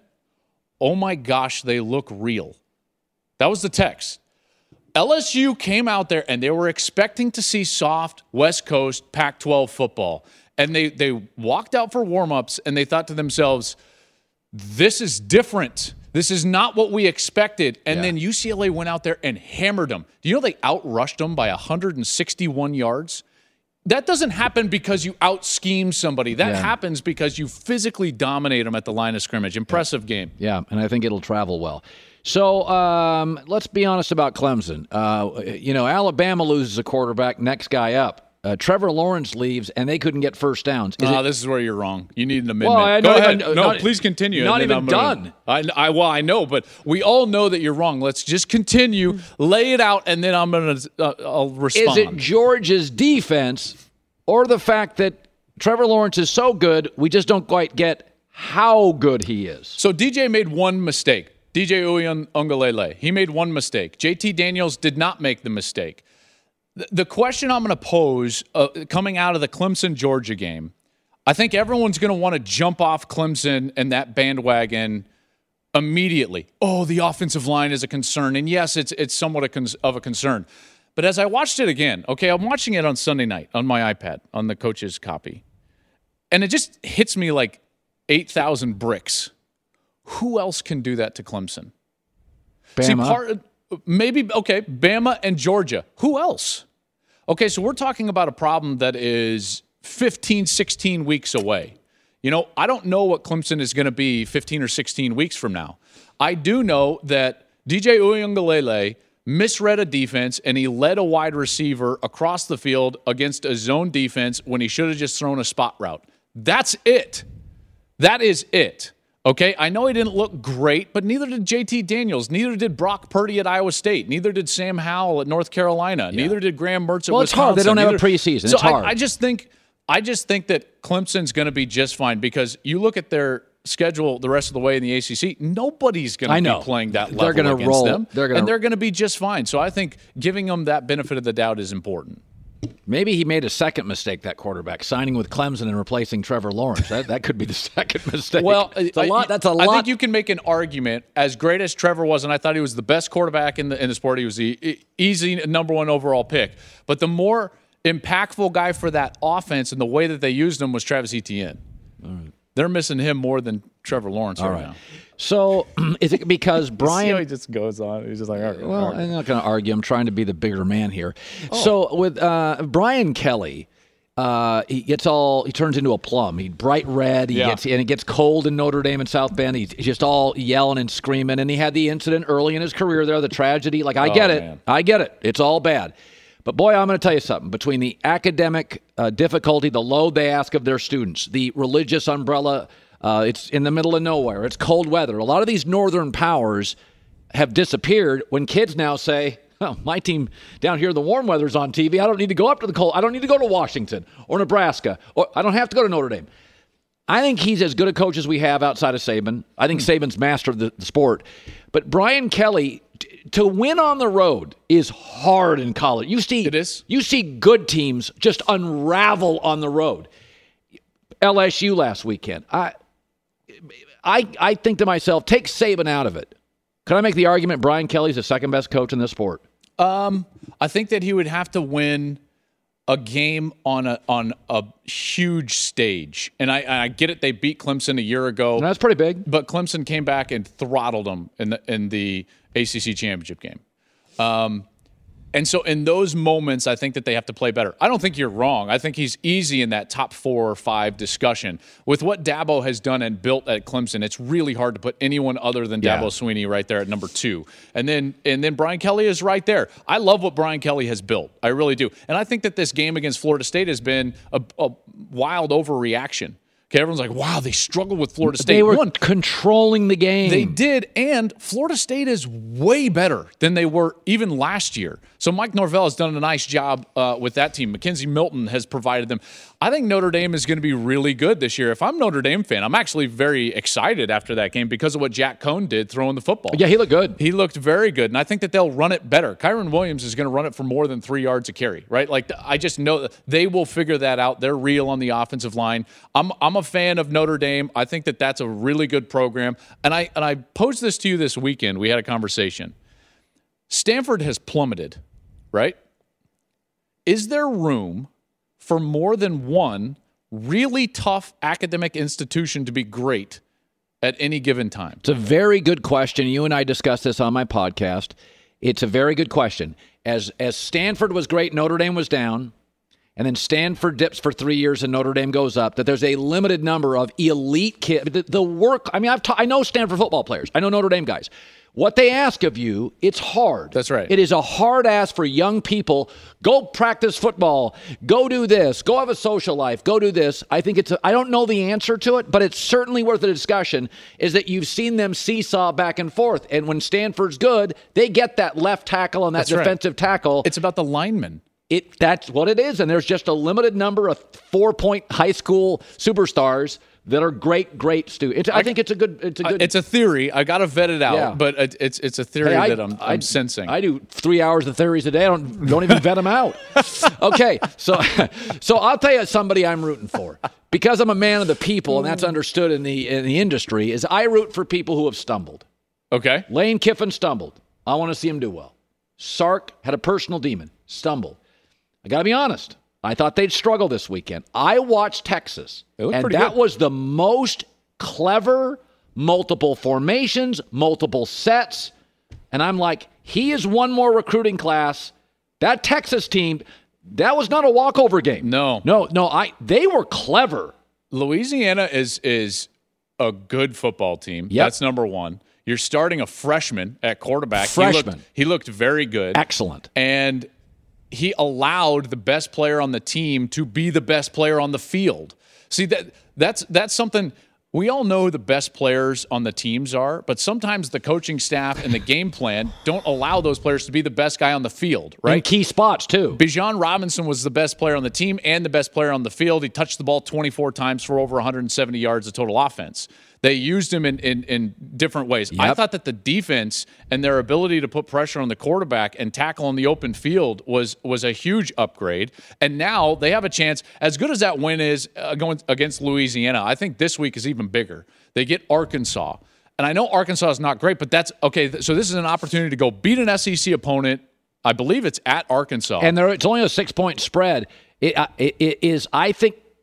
Oh my gosh, they look real. That was the text. L S U came out there and they were expecting to see soft West Coast Pac twelve football. And they, they walked out for warm-ups and they thought to themselves, this is different. This is not what we expected. And yeah. then U C L A went out there and hammered them. Do you know they outrushed them by one hundred sixty-one yards? That doesn't happen because you out-scheme somebody. That yeah. happens because you physically dominate them at the line of scrimmage. Impressive yeah. game. Yeah, and I think it'll travel well. So um, let's be honest about Clemson. Uh, you know, Alabama loses a quarterback, next guy up. Uh, Trevor Lawrence leaves, and they couldn't get first downs. Is oh, it, this is where you're wrong. You need an amendment. Well, I Go ahead. Even, no, not, please continue. Not even done. Gonna, I, I, well, I know, but we all know that you're wrong. Let's just continue, lay it out, and then I'm going to uh, I'll respond. Is it Georgia's defense or the fact that Trevor Lawrence is so good, we just don't quite get how good he is? So D J made one mistake. D J Uiagalelei. He made one mistake. J T Daniels did not make the mistake. The question I'm going to pose uh, coming out of the Clemson-Georgia game, I think everyone's going to want to jump off Clemson and that bandwagon immediately. Oh, the offensive line is a concern. And yes, it's it's somewhat a cons- of a concern. But as I watched it again, okay, I'm watching it on Sunday night on my iPad, on the coach's copy. And it just hits me like eight thousand bricks. Who else can do that to Clemson? Bama. See, part, maybe, okay, Bama and Georgia. Who else? Okay, so we're talking about a problem that is fifteen, sixteen weeks away. You know, I don't know what Clemson is going to be fifteen or sixteen weeks from now. I do know that D J Uiagalelei misread a defense, and he led a wide receiver across the field against a zone defense when he should have just thrown a spot route. That's it. That is it. Okay, I know he didn't look great, but neither did J T Daniels. Neither did Brock Purdy at Iowa State. Neither did Sam Howell at North Carolina. Yeah. Neither did Graham Mertz at well, Wisconsin. It's hard. They don't neither, have a preseason. So it's hard. I, I just think, I just think that Clemson's going to be just fine because you look at their schedule the rest of the way in the A C C. Nobody's going to be playing that level they're gonna against roll. them, they're gonna, and they're going to be just fine. So I think giving them that benefit of the doubt is important. Maybe he made a second mistake, that quarterback, signing with Clemson and replacing Trevor Lawrence. That that could be the second mistake. Well, it's a I, lot. That's a I lot. I think you can make an argument, as great as Trevor was, and I thought he was the best quarterback in the in the sport. He was the easy number one overall pick. But the more impactful guy for that offense and the way that they used him was Travis Etienne. All right. They're missing him more than Trevor Lawrence All right, right now. So is it because Brian? See how he just goes on. He's just like, all right, well, all right. I'm not going to argue. I'm trying to be the bigger man here. Oh. So with uh, Brian Kelly, Uh, he gets all he turns into a plum. He's bright red. He Yeah. gets and it gets cold in Notre Dame and South Bend. He's just all yelling and screaming. And he had the incident early in his career there, the tragedy. Like I Oh, get it, man. I get it. It's all bad. But boy, I'm going to tell you something. Between the academic uh, difficulty, the load they ask of their students, the religious umbrella, uh, it's in the middle of nowhere. It's cold weather. A lot of these northern powers have disappeared when kids now say, oh, my team down here in the warm weather is on T V. I don't need to go up to the cold. I don't need to go to Washington or Nebraska, or I don't have to go to Notre Dame. I think he's as good a coach as we have outside of Saban. I think Saban's master of the, the sport. But Brian Kelly, t- to win on the road is hard in college. You see, It is. You see good teams just unravel on the road. L S U last weekend. I, I, I think to myself, take Saban out of it. Could I make the argument Brian Kelly's the second best coach in this sport? Um, I think that he would have to win a game on a on a huge stage, and I, and I get it. They beat Clemson a year ago. And that's pretty big. But Clemson came back and throttled them in the in the A C C championship game. Um, and so in those moments, I think that they have to play better. I don't think you're wrong. I think he's easy in that top four or five discussion. With what Dabo has done and built at Clemson, it's really hard to put anyone other than Yeah. Dabo Swinney right there at number two. And then and then Brian Kelly is right there. I love what Brian Kelly has built. I really do. And I think that this game against Florida State has been a, a wild overreaction. Okay, everyone's like, wow, they struggled with Florida State. They were One, controlling the game. they did, and Florida State is way better than they were even last year. So Mike Norvell has done a nice job uh, with that team. Mackenzie Milton has provided them. I think Notre Dame is going to be really good this year. If I'm a Notre Dame fan, I'm actually very excited after that game because of what Jack Cohn did throwing the football. Yeah, he looked good. He looked very good, and I think that they'll run it better. Kyron Williams is going to run it for more than three yards a carry, right? Like, I just know that they will figure that out. They're real on the offensive line. I'm I'm a fan of Notre Dame. I think that that's a really good program. And I and I posed this to you this weekend. We had a conversation. Stanford has plummeted, right? Is there room for more than one really tough academic institution to be great at any given time? It's a very good question. You and I discussed this on my podcast. It's a very good question. As as Stanford was great, Notre Dame was down, and then Stanford dips for three years and Notre Dame goes up, that there's a limited number of elite kids. The, the work, I mean, I've ta- I know Stanford football players. I know Notre Dame guys. What they ask of you, it's hard. That's right. It is a hard ask for young people. Go practice football. Go do this. Go have a social life. Go do this. I think it's, a, I don't know the answer to it, but it's certainly worth a discussion, is that you've seen them seesaw back and forth. And when Stanford's good, they get that left tackle and that That's right. defensive tackle. It's about the linemen. It That's what it is. And there's just a limited number of four-point high school superstars that are great, great students. I think it's a good. It's a good. It's a theory. I got to vet it out, Yeah. but it, it's it's a theory Hey, I- that I'm, I'm I- sensing. I do three hours of theories a day. I don't don't even vet them out. Okay, so so I'll tell you somebody I'm rooting for, because I'm a man of the people, and that's understood in the in the industry. Is I root for people who have stumbled. okay. Lane Kiffin stumbled. I want to see him do well. Sark had a personal demon, stumbled. I got to be honest. I thought they'd struggle this weekend. I watched Texas, They looked and pretty that good. was the most clever, multiple formations, multiple sets. And I'm like, he is one more recruiting class. That Texas team, that was not a walkover game. No. No, no, I they were clever. Louisiana is is a good football team. Yep. That's number one. You're starting a freshman at quarterback. He Freshman. looked, he looked very good. Excellent. And he allowed the best player on the team to be the best player on the field. See, that that's that's something we all know the best players on the teams are, but sometimes the coaching staff and the game plan don't allow those players to be the best guy on the field, In right? key spots, too. Bijan Robinson was the best player on the team and the best player on the field. He touched the ball twenty-four times for over one hundred seventy yards of total offense. They used him in, in, in different ways. I Yep. thought that the defense and their ability to put pressure on the quarterback and tackle on the open field was was a huge upgrade. And now they have a chance, as good as that win is uh, going against Louisiana, I think this week is even bigger. They get Arkansas. And I know Arkansas is not great, but that's okay. th- So this is an opportunity to go beat an S E C opponent. I believe it's at Arkansas. And there, it's only a six-point spread. It, uh, it, it is, I think,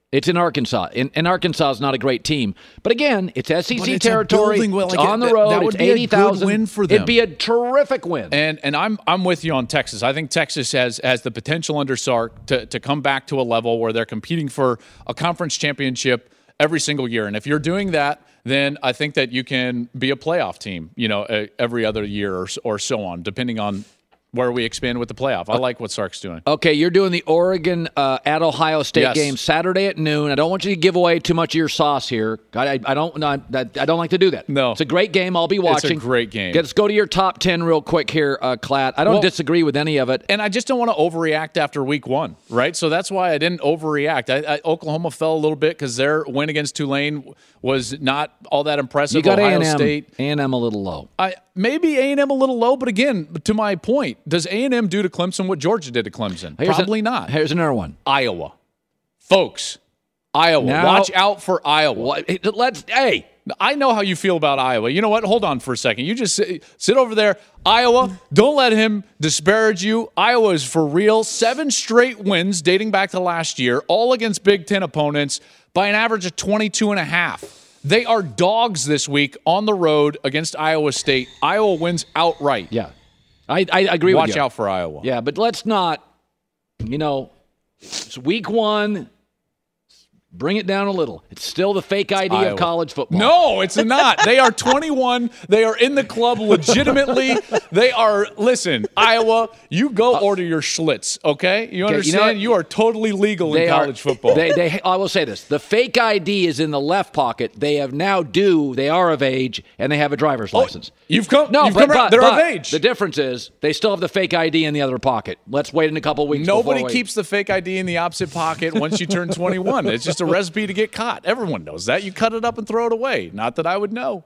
It's in Arkansas. And, and Arkansas is not a great team. But again, it's S E C it's territory. building, well, it's like on it, the road. That would it's be eighty thousand. a good win for them. It'd be a terrific win. And and I'm I'm with you on Texas. I think Texas has has the potential under Sark to, to come back to a level where they're competing for a conference championship every single year. And if you're doing that, then I think that you can be a playoff team, you know, uh, every other year or, or so on, depending on where we expand with the playoff. I like what Sark's doing. Okay, you're doing the Oregon uh, at Ohio State Yes. game Saturday at noon. I don't want you to give away too much of your sauce here. I, I, I don't. I, I don't like to do that. No, it's a great game. I'll be watching. It's a great game. Let's go to your top ten real quick here, uh, Klatt. I don't Well, disagree with any of it, and I just don't want to overreact after week one, right? So that's why I didn't overreact. I, I, Oklahoma fell a little bit because their win against Tulane was not all that impressive. You got Ohio A and M. State, A and M a little low. I maybe A and M a little low, but again, to my point, does A and M do to Clemson what Georgia did to Clemson? Here's Probably a, not. Here's another one. Iowa, folks. Iowa, Now, watch out for Iowa. What, let's. Hey, I know how you feel about Iowa. You know what? Hold on for a second. You just sit, sit over there. Iowa, don't let him disparage you. Iowa is for real. Seven straight wins dating back to last year, all against Big Ten opponents by an average of twenty-two and a half. They are dogs this week on the road against Iowa State. Iowa wins outright. Yeah, I, I agree Watch with you. out for Iowa. Yeah, but let's not, you know, it's week one. Bring it down a little. It's still the fake I D Iowa. of college football. No, it's not. They are twenty-one. They are in the club legitimately. They are, listen, Iowa, you go order your Schlitz, okay? You understand? you know what? You are totally legal They in college are, football. They, they, I will say this. The fake I D is in the left pocket. They have now due, they are of age, and they have a driver's license. You've come, No, you've but, come around. but- They're but of age. The difference is they still have the fake I D in the other pocket. Let's wait in a couple weeks. Nobody before we- keeps the fake I D in the opposite pocket once you turn twenty-one. It's just a recipe to get caught. Everyone knows that. You cut it up and throw it away. Not that I would know.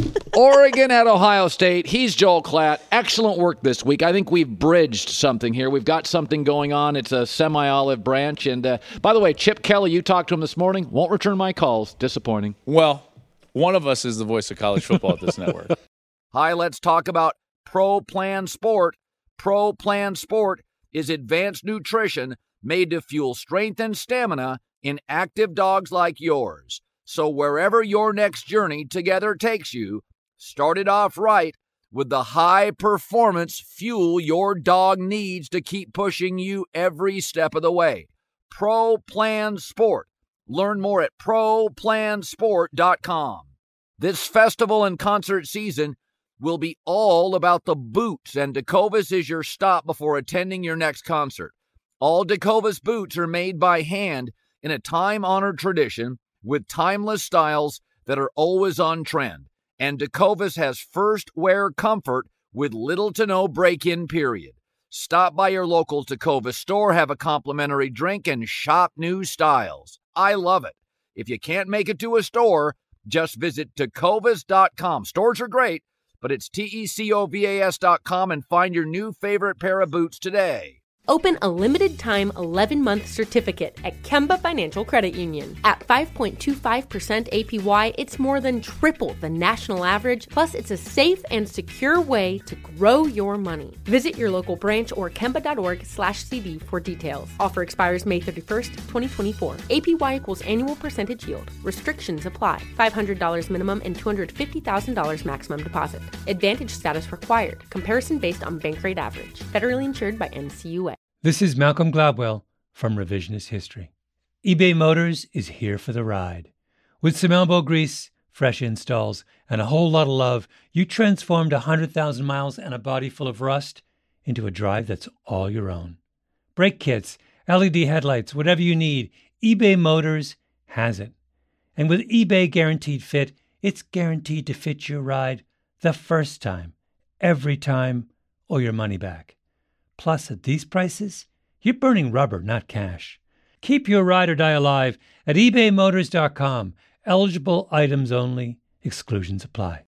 Oregon at Ohio State. He's Joel Klatt. Excellent work this week. I think we've bridged something here. We've got something going on. It's a semi-olive branch. And uh, by the way, Chip Kelly, you talked to him this morning. Won't return my calls. Disappointing. Well, one of us is the voice of college football at this network. Hi, let's talk about Pro Plan Sport. Pro Plan Sport is advanced nutrition made to fuel strength and stamina in active dogs like yours. So wherever your next journey together takes you, start it off right with the high-performance fuel your dog needs to keep pushing you every step of the way. Pro Plan Sport. Learn more at pro plan sport dot com. This festival and concert season will be all about the boots, and Tecovas is your stop before attending your next concert. All Tecovas boots are made by hand in a time-honored tradition with timeless styles that are always on trend. And Tecovas has first wear comfort with little to no break-in period. Stop by your local Tecovas store, have a complimentary drink, and shop new styles. I love it. If you can't make it to a store, just visit tecovas dot com. Stores are great, but it's T E C O V A S dot com and find your new favorite pair of boots today. Open a limited-time eleven-month certificate at Kemba Financial Credit Union. At five point two five percent A P Y, it's more than triple the national average, plus it's a safe and secure way to grow your money. Visit your local branch or kemba.org slash CD for details. Offer expires May thirty-first, twenty twenty-four. A P Y equals annual percentage yield. Restrictions apply. five hundred dollars minimum and two hundred fifty thousand dollars maximum deposit. Advantage status required. Comparison based on bank rate average. Federally insured by N C U A. This is Malcolm Gladwell from Revisionist History. eBay Motors is here for the ride. With some elbow grease, fresh installs, and a whole lot of love, you transformed one hundred thousand miles and a body full of rust into a drive that's all your own. Brake kits, L E D headlights, whatever you need, eBay Motors has it. And with eBay Guaranteed Fit, it's guaranteed to fit your ride the first time, every time, or your money back. Plus, at these prices, you're burning rubber, not cash. Keep your ride or die alive at ebay motors dot com. Eligible items only. Exclusions apply.